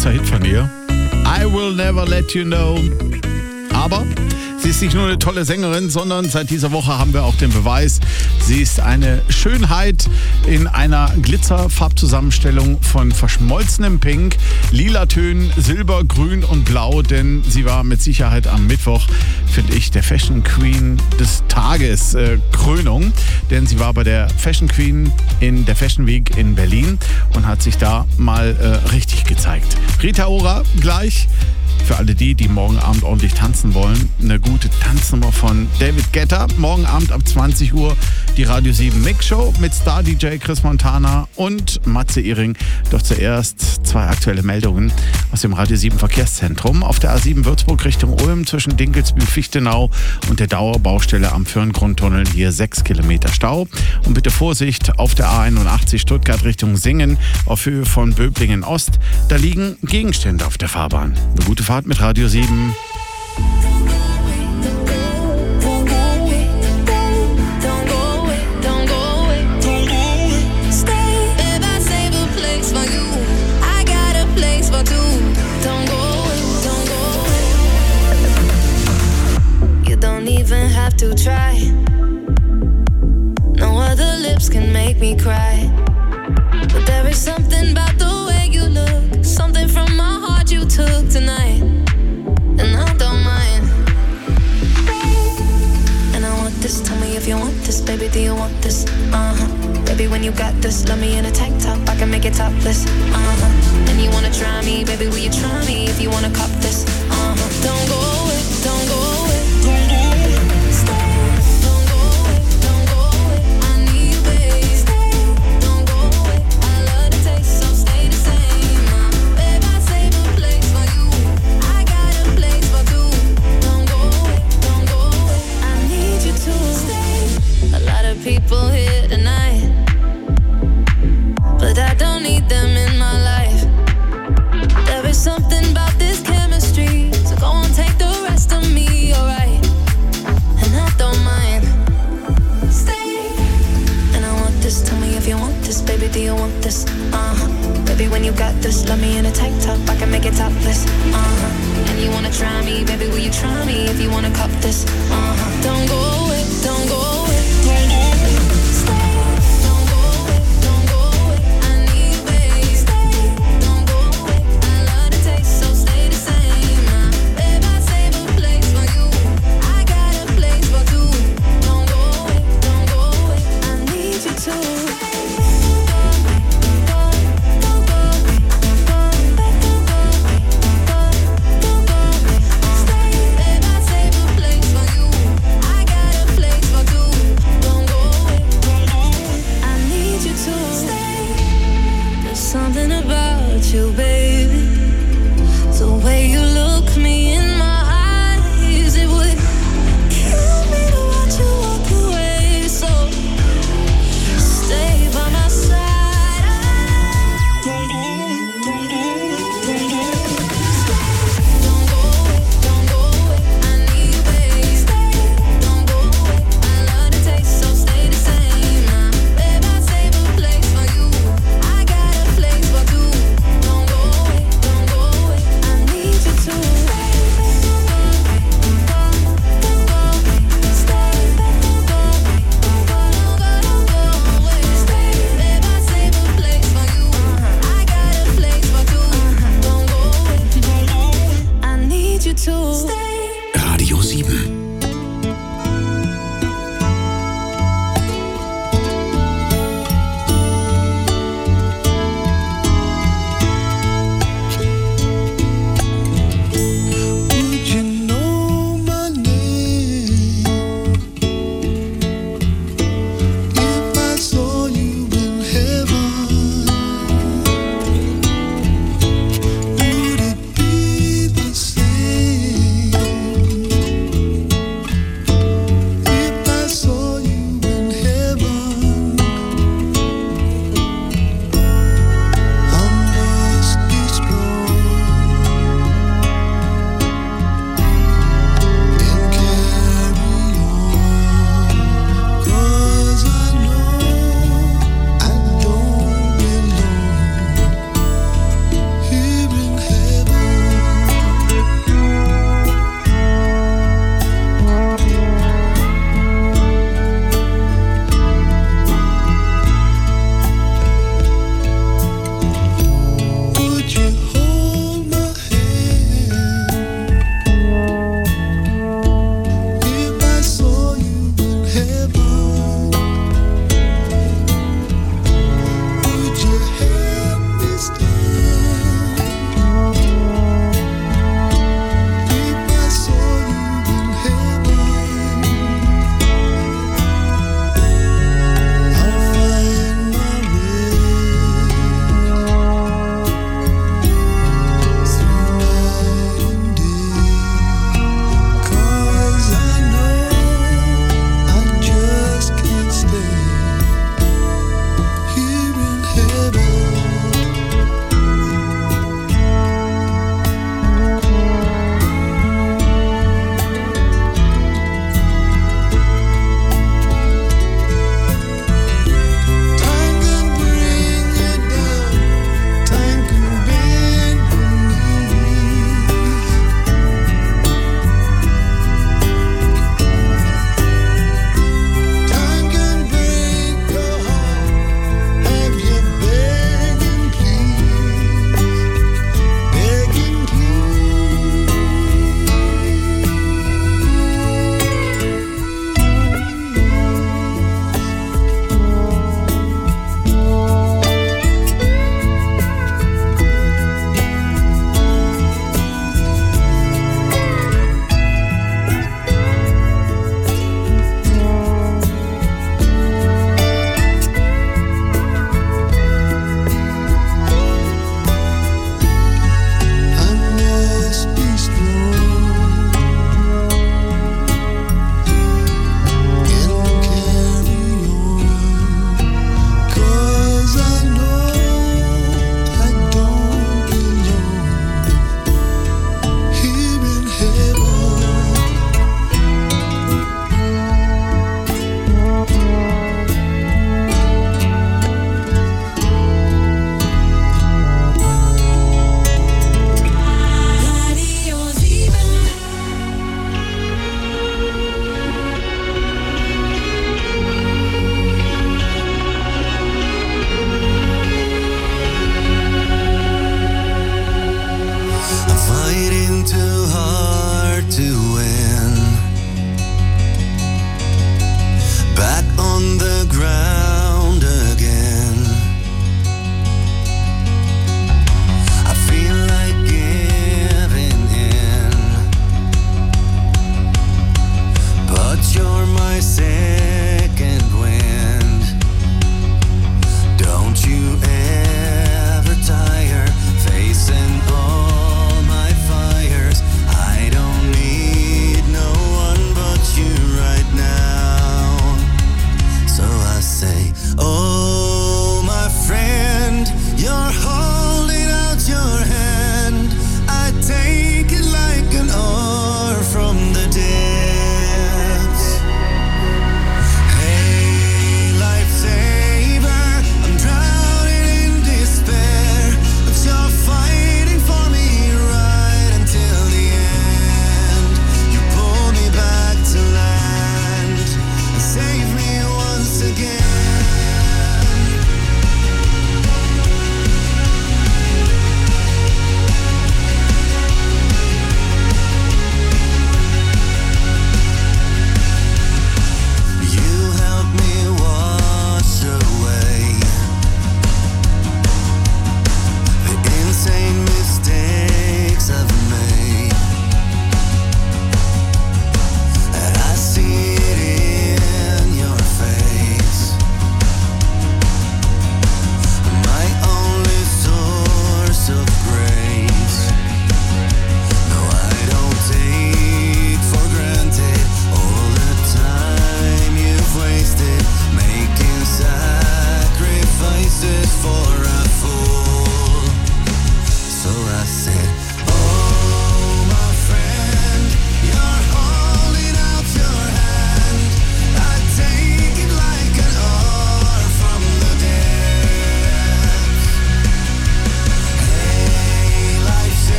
großer Hit von ihr. I Will Never Let You Know. Aber sie ist nicht nur eine tolle Sängerin, sondern seit dieser Woche haben wir auch den Beweis, sie ist eine Schönheit in einer Glitzerfarbzusammenstellung von verschmolzenem Pink, lila Tönen, Silber, Grün und Blau, denn sie war mit Sicherheit am Mittwoch, finde ich, der Fashion Queen des Tages Krönung, denn sie war bei der Fashion Queen in der Fashion Week in Berlin und hat sich da mal richtig gezeigt. Rita Ora gleich. Für alle die morgen Abend ordentlich tanzen wollen, eine gute Tanznummer von David Guetta. Morgen Abend ab 20 Uhr die Radio 7 Mix Show mit Star-DJ Chris Montana und Matze Iring. Doch zuerst 2 aktuelle Meldungen aus dem Radio 7 Verkehrszentrum. Auf der A7 Würzburg Richtung Ulm zwischen Dinkelsbühl-Fichtenau und der Dauerbaustelle am Föhrengrundtunnel hier 6 Kilometer Stau. Und bitte Vorsicht auf der A81 Stuttgart Richtung Singen auf Höhe von Böblingen Ost. Da liegen Gegenstände auf der Fahrbahn. Eine gute Fahrt mit Radio 7. Have to try. No other lips can make me cry. But there is something about the way you look, something from my heart you took tonight, and I don't mind. And I want this, tell me if you want this, baby, do you want this? Baby, when you got this, love me in a tank top, I can make it topless. And you wanna try me, baby, will you try me if you wanna cop this? Don't go away, don't go away. People here tonight, but I don't need them in my life. There is something about this chemistry, so go on, take the rest of me, alright? And I don't mind. Stay. And I want this, tell me if you want this, baby, do you want this? Baby, when you got this, love me in a tank top, I can make it topless. And you wanna try me, baby, will you try me if you wanna cop this? Don't go away, don't go away.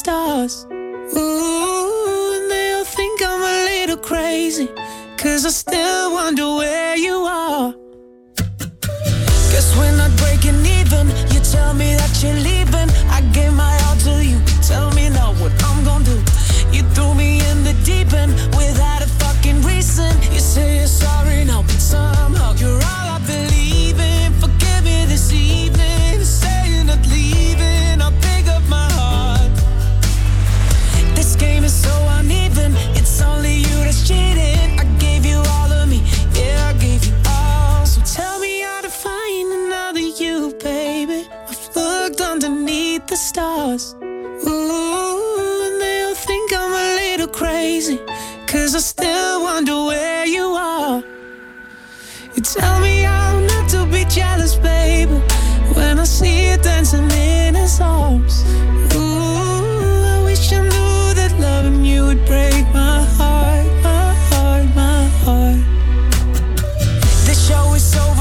stars. Ooh, and they'll think I'm a little crazy, 'cause I still wonder where you are. Guess we're not breaking even. You tell me that you're leaving. I gave my all to you. Tell me now what I'm gonna do. You threw me in the deep end without a fucking reason. You say you're sorry now, but somehow you're all I believe in. Forgive me this evening. Say you're not leaving. I'll pick up my heart. This game is so uneven. It's only you that's cheating. I gave you all of me. Yeah, I gave you all. So tell me how to find another you, baby. I've looked underneath the stars. Ooh, and they'll think I'm a little crazy, 'cause I still wonder where you are. You tell me how not to be jealous, baby, when I see you dancing in his arms. Ooh, I wish I knew that loving you would break my heart, my heart, my heart. This show is so